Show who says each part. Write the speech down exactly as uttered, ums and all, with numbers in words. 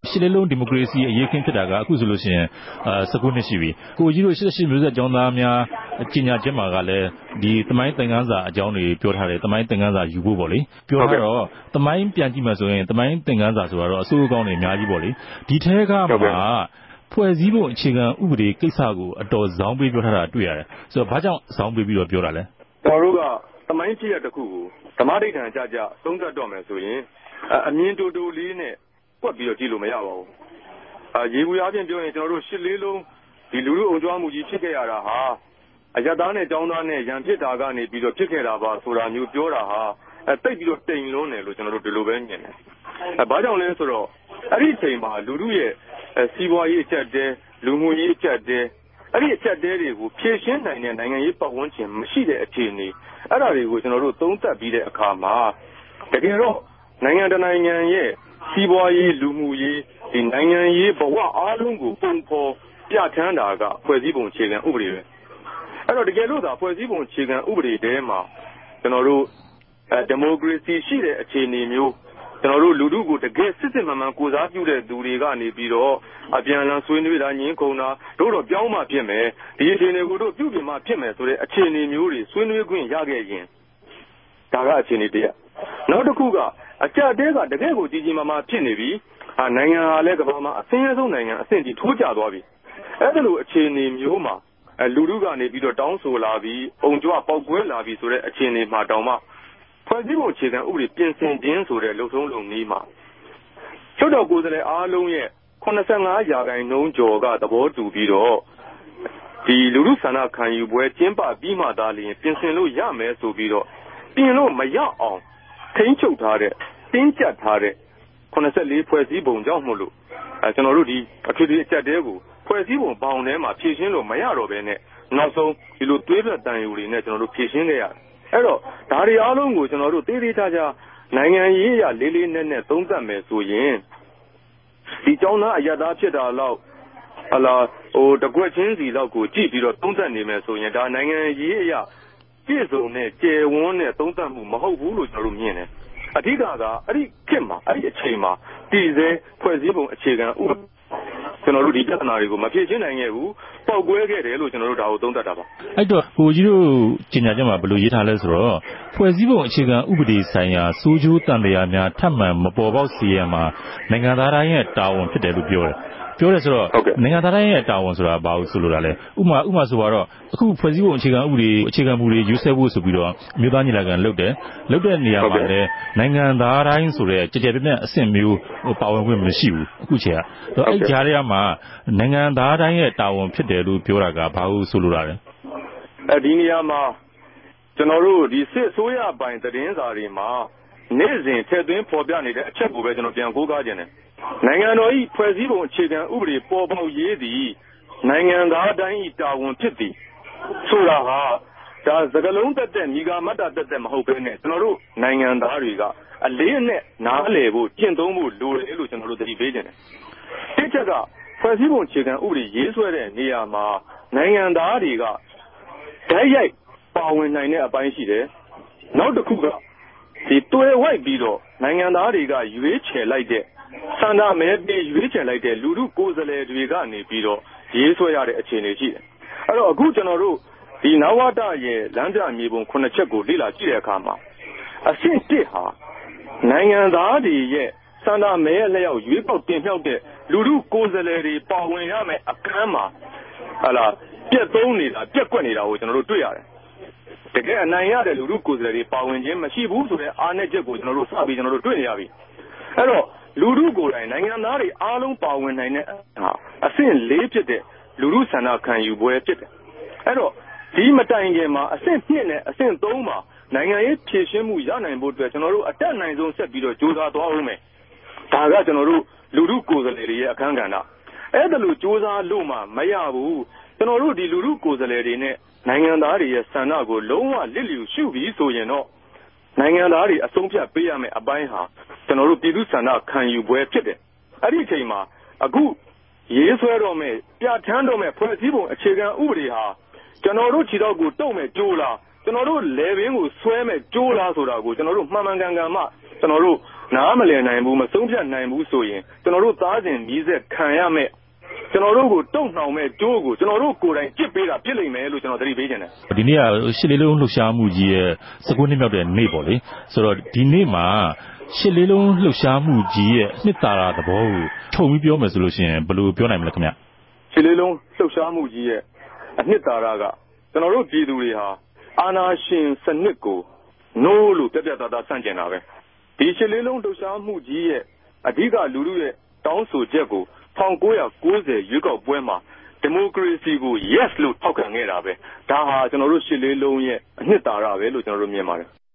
Speaker 1: ရှစ်လေးလုံးဒီမိုကရေစီအရေးခင်းဖြစ်တာကအခုဆိုလို့ရှိရင်အာဆယ်ခုနှစ်ရှိပြီကိုကြီးတို့ရှစ်ရှစ်မျိုးဆက်ကျောင်းသားများကြီးညာချက်မှာကလည်းဒီသမိုင်းသင်ခန်းစာအကြောင်းတွေပြောထားတယ်သမိုင်းသင်ခန်းစာယူဖို့ပေါ့လေပြောထားတော့သမိုင်းပြန်ကြည့်မှဆိုရင်သမိုင်းသင်ခန်းစာဆိုတော့အစိုးရကောင်းတွေအများကြီးပေါ့လေဒီထဲကမှာဖွဲ့စည်းပုံအခြေခံဥပဒေကိစ္စကိုအတော်ဇောင်းပေးပြောထားတာတွေ့ရတယ်ဆိုတော့ဘာကြောင့်ဇောင်းပေးပြီးတော့ပြောတာလဲ
Speaker 2: ကျွန်တော်တို့ကသမိုင်းဖြစ်ရတစ်ခုကိုဓမ္မဒိဋ္ဌာန်ကြကြသုံးသပ်တော့မယ်ဆိုရင်အမြင်တူတူလေးနဲ့ကွက်ပြီးတော့ကြည့်လို့မရပါဘူးအရေဘူးအားဖြင့်ပြောရင်ကျွန်တော်တို့ရှစ်လေးလုံးဒီလူလူအုံကြွားမှုကြီးဖြစ်ခဲ့ရတာဟာအယက်သားနဲ့ចောင်းသားနဲ့ရန်ဖြစ်တာကနေပြီးတော့ဖြစ်ခဲ့တာပါဆိုတာမျိုးပြောတာဟာအဲတိတ်ပြီးတော့တိမ်လွန်းတယ်လို့ကျွန်တော်တို့ဒီလိုပဲမြင်တယ်အဲဘာကြောင့်လဲဆိုတော့အဲ့ဒီအချိန်မှာလူလူရဲ့စီးပွားရေးအချက်တဲလူမှုရေးအချက်တဲအဲ့ဒီအချက်တဲတွေကိုဖြည့်ရှင်းနိုင်တဲ့နိုင်ငံရေးပတ်ဝန်းကျင်မရှိတဲ့အခြေအနေအဲ့ဒါတွေကိုကျွန်တော်တို့သုံးသပ်ပြီးတဲ့အခါမှာတကယ်တော့နိုင်ငံတကာနိုင်ငံရဲ့စီးပွားရေးလူမှုရေးဒီနိုင်ငံရေးဘဝအားလုံးကိုပုံဖော်ပြဋ္ဌာန်းတာကဖွဲ့စည်းပုံအခြေခံဥပဒေပဲအဲ့တော့တကယ်လို့သာဖွဲ့စည်းပုံအခြေခံဥပဒေထဲမှာကျွန်တော်တို့အဲဒီမိုကရေစီရှိတဲ့အခြေအနေမျိုးကျွန်တော်တို့လူထုကိုတကယ်စစ်စစ်မှန်မှန်ကိုစားပြုတဲ့သူတွေကနေပြီးတော့အပြန်အလှန်ဆွေးနွေးတာညှင်းခုန်တာတို့တော့ပြောင်းမှဖြစ်မယ်ဒီအခြေအနေကိုတို့ပြုပြင်မှဖြစ်မယ်ဆိုတဲ့အခြေအနေမျိုးတွေဆွေးနွေးခွင့်ရခဲ့ရင်ဒါကအခြေအနေတည်းနောက်တစ်ခုကအကြက်တဲကတကယ်ကိုကြီးကြီးမားမားဖြစ်နေပြီဟာနိုင်ငံဟာလည်းကမ္ဘာမှာအဆင်းရဲဆုံးနိုင်ငံအဆင့်ကြီးထိုးကျသွားပြီအဲ့ဒါလိုအခြေအနေမျိုးမှာအဲလူထုကနေပြီးတော့တောင်းဆိုလာပြီးအုံကြွပေါက်ကွဲလာပြီးဆိုတဲ့အခြေအနေမှာတောင်မှဖွဲ့စည်းပုံအခြေခံဥပဒေပြင်ဆင်ခြင်းဆိုတဲ့လုံဆုံးလုံနည်းမှာကျွတ်တော်ကိုယ်စားလှယ်အားလုံးရဲ့ခုနှစ်ဆယ့်ငါးရာခိုင်နှုန်းကျော်ကသဘောတူပြီးတော့ဒီလူထုဆန္ဒခံယူပွဲကျင်းပပြီးမှသာလျှင်ပြင်ဆင်လို့ရမယ်ဆိုပြီးတော့ပြင်လို့မရအောင်ထိန်းချုပ်ထားတဲ့တင်းကျပ်ထားတဲ့ခုနှစ်ဆယ့်လေးဖွဲ့စည်းပုံကြောင့်မို့လို့အဲကျွန်တော်တို့ဒီအထွေထွေအချက်တဲကိုဖွဲ့စည်းပုံပေါင်းထဲမှာဖြည့်ရှင်းလို့မရတော့ဘဲနဲ့နောက်ဆုံးဒီလိုသွေးပြတ်တန်ယူတွေနဲ့ကျွန်တော်တို့ဖြည့်ရှင်းခဲ့ရတယ်အဲ့တော့ဒါတွေအားလုံးကိုကျွန်တော်တို့သေးသေးချာချာနိုင်ငံရေးအရလေးလေးနက်နက်သုံးသပ်မယ်ဆိုရင်ဒီကျောင်းသားအယက်သားဖြစ်တာလောက်ဟလာဟိုတကွက်ချင်းစီလောက်ကိုကြည့်ပြီးတော့သုံးသပ်နေမယ်ဆိုရင်ဒါနိုင်ငံရေးအရပြည့်စုံတဲ့ကျယ်ဝန်းတဲ့သုံးသပ်မှုမဟုတ်ဘူးလို့ကျွန်တော်တို့မြင်တယ်အဓိကကအဲ့ဒီခေတ်မှာအဲ့ဒီအချိန်မှာတည်ဆဲဖွဲ့စည်းပုံအခြေခံဥပဒေကျွန်တော်တို့ဒီပြဿနာတွေကိုမဖြေရှင်းနိုင်ခဲ့ဘူးပေါက်ကွဲခဲ့တယ်လို့ကျွန်တော်တို့ဒါကိုသုံးသပ်တာပါ
Speaker 1: အဲ့တော့ကိုကြီးတို့ကြီးညာချက်မှာဘယ်လိုရေးထားလဲဆိုတော့ဖွဲ့စည်းပုံအခြေခံဥပဒေဆိုင်ရာစိုးကျိုးတန်တရားများထပ်မံမပေါ်ပေါက်စေရမှာနိုင်ငံသားတိုင်းရဲ့တာဝန်ဖြစ်တယ်လို့ပြောတယ်ပြောတယ်ဆိုတော့နိုင်ငံသားတိုင်းရဲ့တာဝန်ဆိုတာဘာလို့ဆိုလိုတာလဲဥမာဥမာဆိုတော့အခုဖွဲ့စည်းပုံအခြေခံဥပဒေအခြေခံမူတွေယူဆဖို့ဆိုပြီးတော့အမျိုးသားညီလာခံလုပ်တယ်လုပ်တဲ့နေရာမှာလည်းနိုင်ငံသားတိုင်းဆိုတဲ့ကြည်ကြဲပြည့်ပြည့်အဆင့်မျိုးပါဝင်ခွင့်မရှိဘူးအခုချိန်ကအဲ့ကြားထဲမှာနိုင်ငံသားတိုင်းရဲ့တာဝန်ဖြစ်တယ်လို့ပြောတာကဘာလို့ဆိုလိုတာလဲ
Speaker 2: အဲဒီနေရာမှာကျွန်တော်တို့ဒီစစ်အစိုးရပိုင်သတင်းစာတွေမှာနေ့စဉ်ထည့်သွင်းဖော်ပြနေတဲ့အချက်ကိုပဲကျွန်တော်ပြန်ကိုးကားခြင်းတယ်နိုင်ငံတော်၏ဖွဲ့စည်းပုံအခြေခံဥပဒေပေါ်ပေါက်ရေးသည်နိုင်ငံသားတိုင်း၏တာဝန်ဖြစ်သည်ဆိုတာဟာဒါစကလုံးတက်တဲ့မိဂါမတ္တတက်တဲ့မဟုတ်ဘဲနဲ့ကျွန်တော်တို့နိုင်ငံသားတွေကအလေးအနက်နားလည်ဖို့ကျင့်သုံးဖို့လိုတယ်လို့ကျွန်တော်တို့သတိပေးခြင်းတယ်ဒီချက်ကဖွဲ့စည်းပုံအခြေခံဥပဒေရေးဆွဲတဲ့နေရာမှာနိုင်ငံသားတွေကဓာတ်ရိုက်ပါဝင်နိုင်တဲ့အပိုင်းရှိတယ်နောက်တစ်ခုကဒီတွဲဝိုက်ပြီးတော့နိုင်ငံသားတွေကရွေးချယ်လိုက်တဲ့ဆန္ဒမဲပေးရွေးချယ်လိုက်တဲ့လူထုကိုယ်စားလှယ်တွေကနေပြီးတော့ရေးဆွဲရတဲ့အခြေအနေရှိတယ်အဲ့တော့အခုကျွန်တော်တို့ဒီနဝတရဲ့လမ်းပြမြေပုံခုနှစ်ချက်ကိုလေ့လာကြည့်တဲ့အခါမှာအဆင့်တစ်ဟာနိုင်ငံသားတွေရဲ့ဆန္ဒမဲအလျောက်ရွေးကောက်တင်မြှောက်တဲ့လူထုကိုယ်စားလှယ်တွေပါဝင်ရမယ်အခန်းမှာဟာလားပြက်သုံးနေတာပြက်ကွက်နေတာကိုကျွန်တော်တို့တွေ့ရတယ်တကယ်အနိုင်ရတဲ့လူထုကိုယ်စားလှယ်တွေပါဝင်ခြင်းမရှိဘူးဆိုတဲ့အားနည်းချက်ကိုကျွန်တော်တို့စပြီးကျွန်တော်တို့တွေ့နေရပြီအဲ့တော့လူထုကိုယ်တိုင်နိုင်ငံသားတွေအားလုံးပါဝင်နိုင်တဲ့အဆင့်လေးဖြစ်တဲ့လူထုဆန္ဒခံယူပွဲဖြစ်တယ်အဲ့တော့ဒီမတိုင်ခင်မှာအဆင့်နှစ်နဲ့အဆင့်သုံးမှာနိုင်ငံရေးဖြည့်ရှင်းမှုရနိုင်ဖို့အတွက်ကျွန်တော်တို့အတက်နိုင်ဆုံးဆက်ပြီးတော့ကြိုးစားသွားအောင်မယ်ဒါကကျွန်တော်တို့လူထုကိုယ်စားလှယ်တွေရဲ့အခန်းကဏ္ဍအဲ့ဒါလို့ကြိုးစားလို့မှမရဘူးကျွန်တော်တို့ဒီလူထုကိုယ်စားလှယ်တွေနဲ့နိုင်ငံသားတွေရဲ့ဆန္ဒကိုလုံးဝလစ်လျူရှုပြီးဆိုရင်တော့နိုင်ငံသားတွေအဆုံးဖြတ်ပေးရမယ့်အပိုင်းဟာကျွန်တော်တို့ပြည်သူ့ဆန္ဒခံယူပွဲဖြစ်တယ်အဲ့ဒီအချိန်မှာအခုရေးဆွဲတော့မယ်ပြဋ္ဌာန်းတော့မယ်ဖွဲ့စည်းပုံအခြေခံဥပဒေဟာကျွန်တော်တို့ခြေထောက်ကိုတုံ့မဲ့ကြိုးလားကျွန်တော်တို့လေဘင်းကိုဆွဲမဲ့ကြိုးလားဆိုတာကိုကျွန်တော်တို့မှန်မှန်ကန်ကန်မှကျွန်တော်တို့နားမလည်နိုင်ဘူးမဆုံးဖြတ်နိုင်ဘူးဆိုရင်ကျွန်တော်တို့သားစဉ်မြည်ဆက်ခံရမယ်ကျွန်တော်တို့ကိုတုံ့နှောင်မဲ့ကြိုးကိုကျွန်တော်တို့ကိုယ်တိုင်ကြစ်ပေးတာပြစ်လိမ့်မယ်လို့ကျွန်တော်သတိပေးချင်တယ်
Speaker 1: ဒီနေ့ကရှစ်လေးလုံးလှုပ်ရှားမှုကြီးရဲ့၁၉နှစ်မြောက်တဲ့နေ့ပေါ့လေဆိုတော့ဒီနေ့မှာရှစ်လေးလုံးလှုပ်ရှားမှုကြီးရဲ့နှစ်သာရသဘောကိုထုံပြီးပြောမယ်ဆိုလို့ရှိရင်ဘယ်လိုပြောနိုင်မလဲခင်ဗျ
Speaker 2: ရှစ်လေးလုံးလှုပ်ရှားမှုကြီးရဲ့အနှစ်သာရကကျွန်တော်တို့ပြည်သူတွေဟာအာဏာရှင်စနစ်ကိုနိုးလို့ပြပြသားသားဆန့်ကျင်တာပဲဒီရှစ်လေးလုံးလှုပ်ရှားမှုကြီးရဲ့အဓိကလူလူရဲ့တောင်းဆိုချက်ကို၁၉၉၀ရွေးကောက်ပွဲမှာဒီမိုကရေစီကို yes လို့ထောက်ခံခဲ့တာပဲဒါဟာကျွန်တော်တို့ရှစ်လေးလုံးရဲ့အနှစ်သာရပဲလို့ကျွန်တော်တို့မြင်ပါတယ်